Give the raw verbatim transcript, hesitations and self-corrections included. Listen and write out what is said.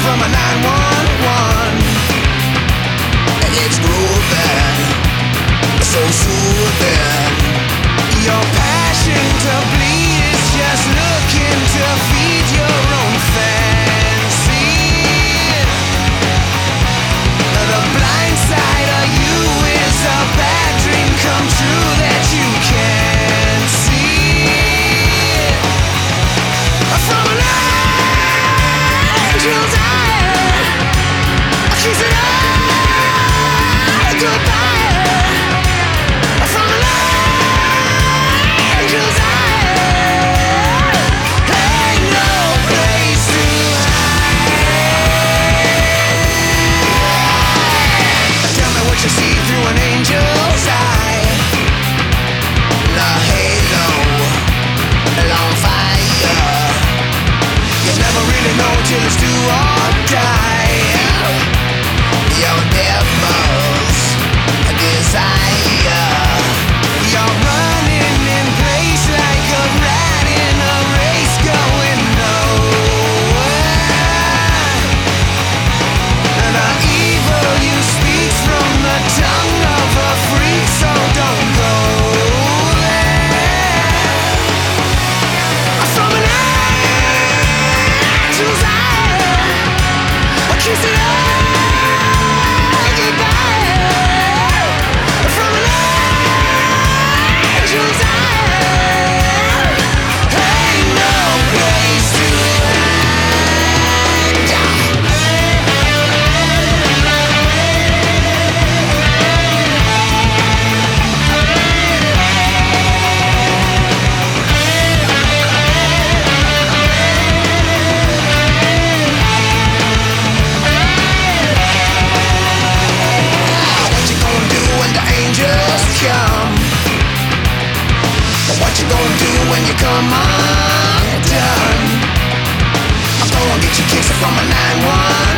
from a nine one one. It's grooving, so soothing. Your passion to bleed is just looking to feed your own fancy. The blind side of you is a bad dream come true that you can't see. From an angel's eye, a kiss it all goodbye. From an angel's eye, ain't no place to hide. Tell me what you see through an angel's eye. The halo, on fire. You never really know till it's do or die. Your devil's desire. You're running in place like a rat in a race going nowhere. And the evil you speak's from the tongue of a freak, so don't go there. From an angel's eye, a kiss it all goodbye. From an angel's eye, ain't no place to What you gonna do when the angels come? What you gonna do when you come undone? I'm gonna get you kicks from a nine one